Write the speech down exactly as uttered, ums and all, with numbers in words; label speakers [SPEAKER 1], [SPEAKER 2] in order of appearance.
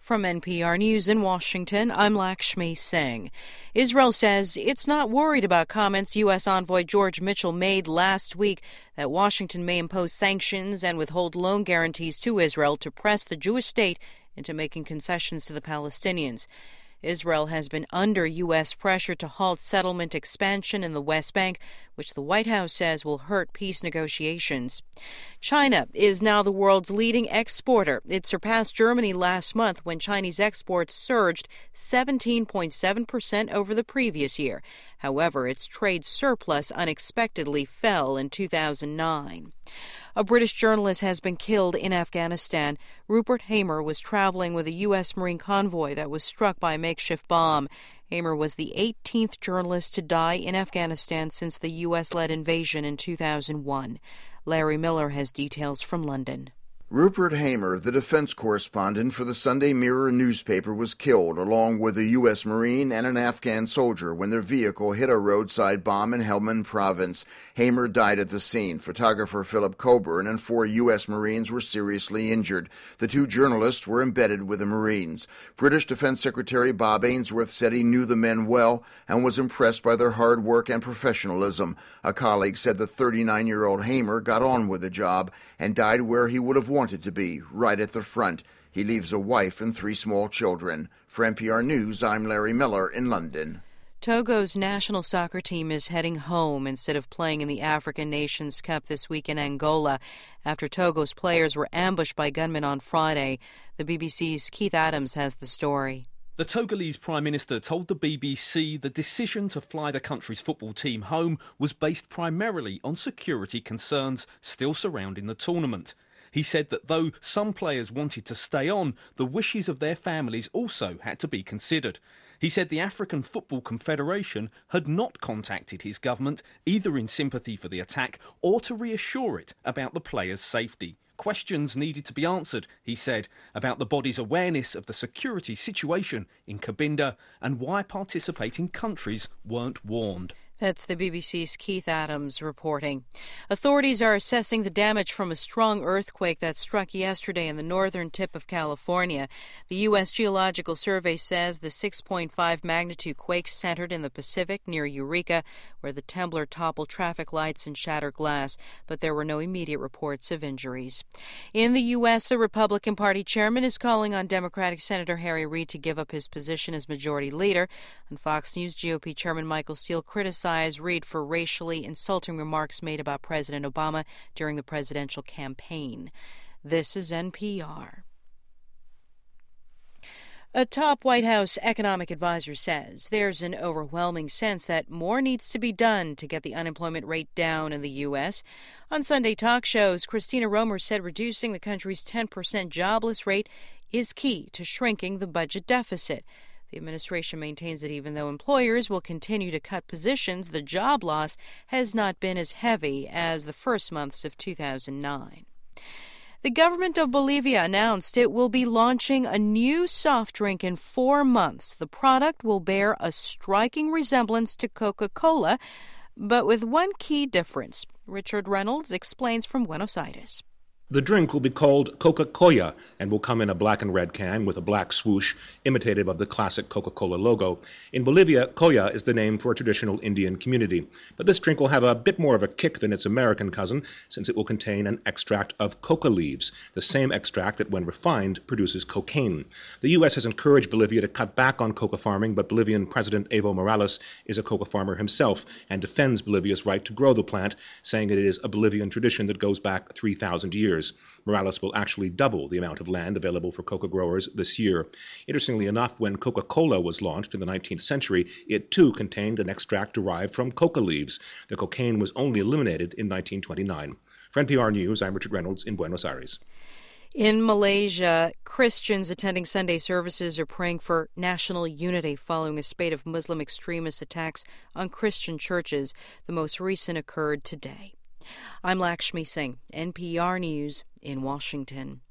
[SPEAKER 1] From N P R News in Washington, I'm Lakshmi Singh. Israel says it's not worried about comments U S Envoy George Mitchell made last week that Washington may impose sanctions and withhold loan guarantees to Israel to press the Jewish state into making concessions to the Palestinians. Israel has been under U S pressure to halt settlement expansion in the West Bank, which the White House says will hurt peace negotiations. China is now the world's leading exporter. It surpassed Germany last month when Chinese exports surged seventeen point seven percent over the previous year. However, its trade surplus unexpectedly fell in two thousand nine. A British journalist has been killed in Afghanistan. Rupert Hamer was traveling with a U S Marine convoy that was struck by a makeshift bomb. Hamer was the eighteenth journalist to die in Afghanistan since the U S-led invasion in two thousand one. Larry Miller has details from London.
[SPEAKER 2] Rupert Hamer, the defense correspondent for the Sunday Mirror newspaper, was killed along with a U S Marine and an Afghan soldier when their vehicle hit a roadside bomb in Helmand province. Hamer died at the scene. Photographer Philip Coburn and four U S Marines were seriously injured. The two journalists were embedded with the Marines. British Defense Secretary Bob Ainsworth said he knew the men well and was impressed by their hard work and professionalism. A colleague said the thirty-nine-year-old Hamer got on with the job and died where he would have wanted wanted to be, right at the front. He leaves a wife and three small children. For N P R News, I'm Larry Miller in London.
[SPEAKER 1] Togo's national soccer team is heading home instead of playing in the African Nations Cup this week in Angola after Togo's players were ambushed by gunmen on Friday. The B B C's Keith Adams has the story.
[SPEAKER 3] The Togolese Prime Minister told the B B C the decision to fly the country's football team home was based primarily on security concerns still surrounding the tournament. He said that though some players wanted to stay on, the wishes of their families also had to be considered. He said the African Football Confederation had not contacted his government either in sympathy for the attack or to reassure it about the players' safety. Questions needed to be answered, he said, about the body's awareness of the security situation in Cabinda and why participating countries weren't warned.
[SPEAKER 1] That's the B B C's Keith Adams reporting. Authorities are assessing the damage from a strong earthquake that struck yesterday in the northern tip of California. The U S Geological Survey says the six point five magnitude quake centered in the Pacific near Eureka, where the temblor toppled traffic lights and shattered glass, but there were no immediate reports of injuries. In the U S, the Republican Party chairman is calling on Democratic Senator Harry Reid to give up his position as majority leader. On Fox News, G O P Chairman Michael Steele criticized Reid for racially insulting remarks made about President Obama during the presidential campaign. This is N P R. A top White House economic advisor says there's an overwhelming sense that more needs to be done to get the unemployment rate down in the U S. On Sunday talk shows, Christina Romer said reducing the country's ten percent jobless rate is key to shrinking the budget deficit. The administration maintains that even though employers will continue to cut positions, the job loss has not been as heavy as the first months of two thousand nine. The government of Bolivia announced it will be launching a new soft drink in four months. The product will bear a striking resemblance to Coca-Cola, but with one key difference. Richard Reynolds explains from Buenos Aires.
[SPEAKER 4] The drink will be called Coca-Cola and will come in a black and red can with a black swoosh, imitative of the classic Coca-Cola logo. In Bolivia, Colla is the name for a traditional Indian community. But this drink will have a bit more of a kick than its American cousin, since it will contain an extract of coca leaves, the same extract that, when refined, produces cocaine. The U S has encouraged Bolivia to cut back on coca farming, but Bolivian President Evo Morales is a coca farmer himself and defends Bolivia's right to grow the plant, saying it is a Bolivian tradition that goes back three thousand years. Morales will actually double the amount of land available for coca growers this year. Interestingly enough, when Coca-Cola was launched in the nineteenth century, it too contained an extract derived from coca leaves. The cocaine was only eliminated in nineteen twenty-nine. For N P R News, I'm Richard Reynolds in Buenos Aires.
[SPEAKER 1] In Malaysia, Christians attending Sunday services are praying for national unity following a spate of Muslim extremist attacks on Christian churches. The most recent occurred today. I'm Lakshmi Singh, N P R News in Washington.